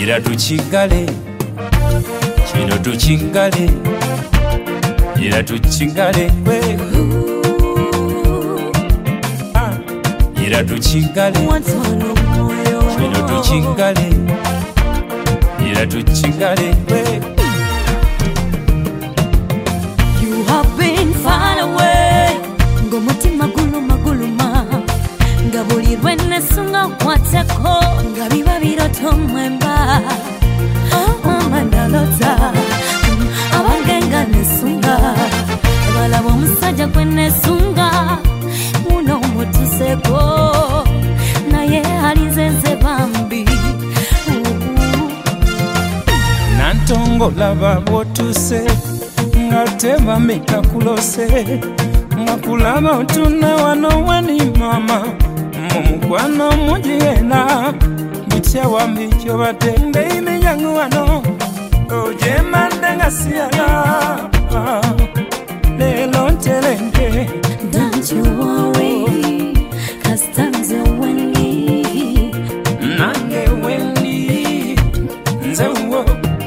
ira tuchingale chino tuchingale ira tuchingale ira tuchingale chino tuchingale ira tuchingale. You have been far away ngomutima guluma ngabulirwe nesunga kwateko ngabiba biroto mwemba mandalota abangenga nesunga balabo musajja gwe nesunga muno mutuseko naye alizenze bambi nantongola babotuse ngateba mitakulose ngakulaba otuna wano wani mama mumukwano mujiyena bitya wambikyo batende imenyangu wano ojemande ngasiyala lelo ntelende. Don't you worry, cause time's a windy. Nange windy, nze wo.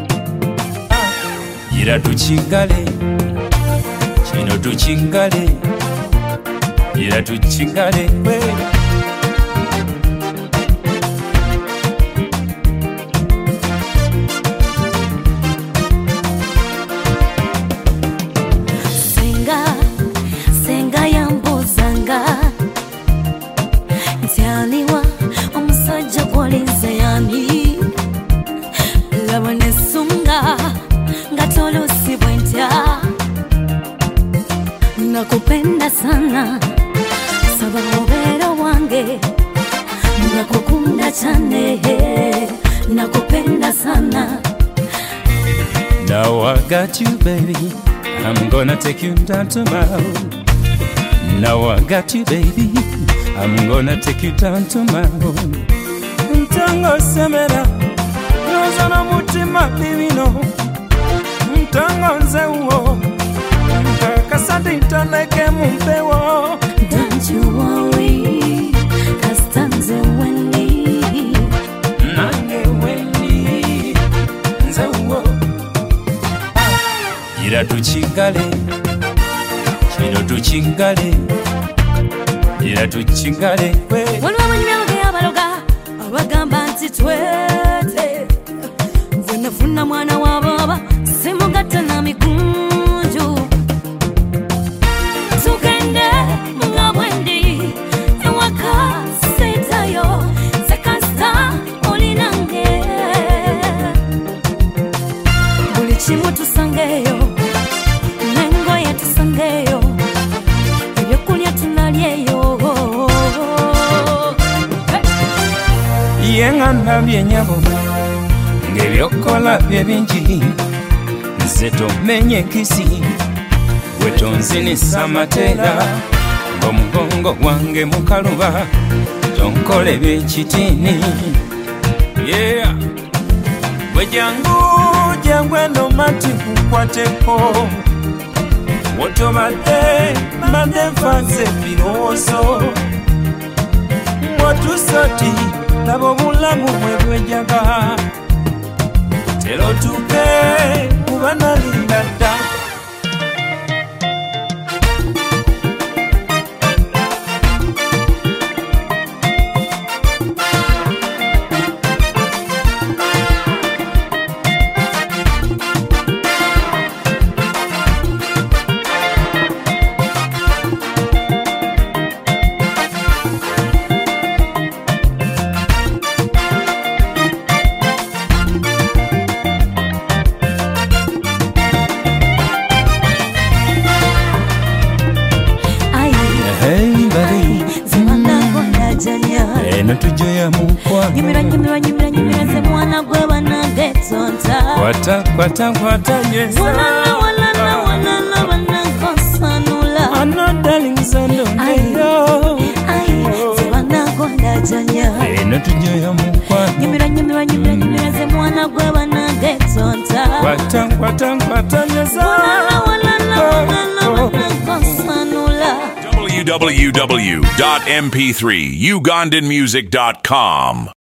Ira tuchingale, chino tuchingale. Ira tuchingale, Ntaliwa omusajja gwolinze yani laba nesunga nga tolusibwe ntya nakupenda sana saba obeera wange nakukunda cyane nakupenda sana. Now I got you baby, I'm gonna take you down to my home. Now I got you baby, I'm gonna take you down to my home. Ntango semera, rozana mutima bibino. Ntango nzewo, ntakasadi ntaleke mumpewo. Don't you worry, cause time's a windy. Nange windy, nzewo. Ira tuchingale, chino tuchingale. Ira tuchingale waliwo abanyumyabage abaloga abagamba nti twete nze nafuna mwana wa baba simugatta na mikunju tugende nga bwendi ewaka sitayo sekasta olinange buli kimu tusangeyo nengoye tusangeyo ebyokulya tunalyeyo yenga ndabye nyabo ng'ebyokola bye bingi nze tomenye nkisi gwe tonzinisa amateera ng'omugongo gwange mukaluba tonkole by'ekitiini yeah gwe jangu eno mati kukwateko wotobadde mbadde nfanze birowoozo watusati laba obulamu bwe bwejaga tero tuke kuba nalinda dda. Natujoya mukwa nyimira ze mwana gwe banagetonta kwata nyesa walala banakosanula ano darling zando ngeyo ze banagonda janya natujoya mukwa nyimira ze mwana gwe banagetonta kwata nyesa walala banakosanula. www.mp3ugandanmusic.com